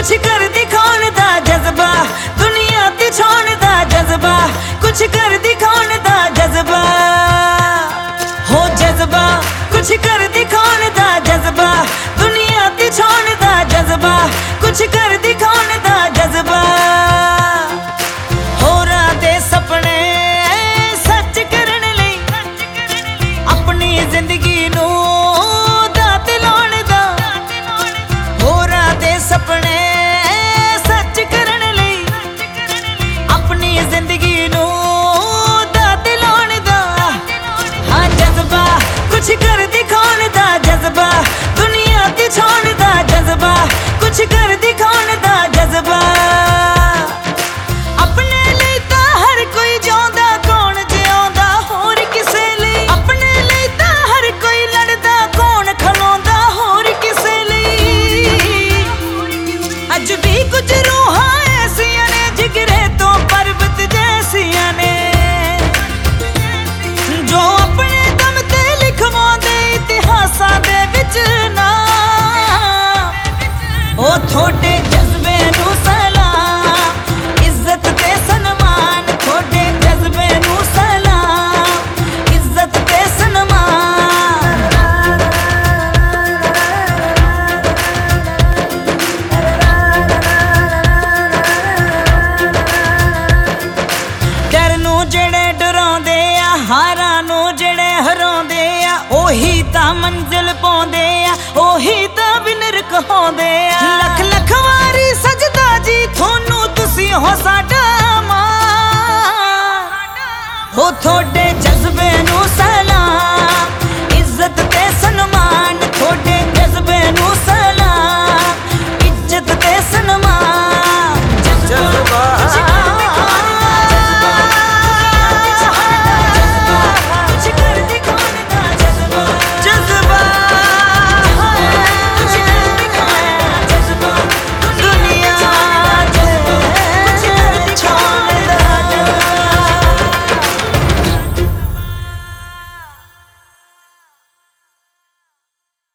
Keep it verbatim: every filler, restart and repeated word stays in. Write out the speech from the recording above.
कुछ कर दिखाने दा जज्बा, दुनिया ते छाने दा जज्बा, कुछ कर दिखाने दा जज्बा, हो जज्बा कुछ कर दिखाने दा जज्बा, दुनिया ते छाने दा जज्बा, कुछ कर दिखाने दा जज्बा। होरा दे सपने सच करने लई अपनी जिंदगी नू दात लाने दा, होरा दे सपने सच करने लई अपनी जिंदगी नू दात लाने दा। हाँ जज्बा कुछ कर दिखाने दा जज्बा, दुनिया ते छाने दा जज्बा, कुछ कर दिखाने दा जज्बा। अपने लिए तां हर कोई जिउंदा, कौन जिउंदा होर किसे लिए, अपने लिए तां हर कोई लड़दा, कौन खलोंदा होर किसे लिए। अज भी कुछ रूहां ऐसियां ने जिगरे तो पर्वत जैसियां ने, जो अपने दम ते लिखवांदे इतिहासां दे विच ना। ओ थोड़े जज्बे नू सलाम, इज्जत ते सन्मान, थोड़े जज्बे नू सलाम, इज्जत ते सन्मान। डर नू जेड़े डराउंदे आ, हारां नू जेड़े हराउंदे आ, ओही तां मंजिल पाउंदे आ, ओही तां विनर कहाउंदे आ। लख लख वारी सजदा जी थोनू, तुसी हो साडा मां, हो थोड़े जज्बे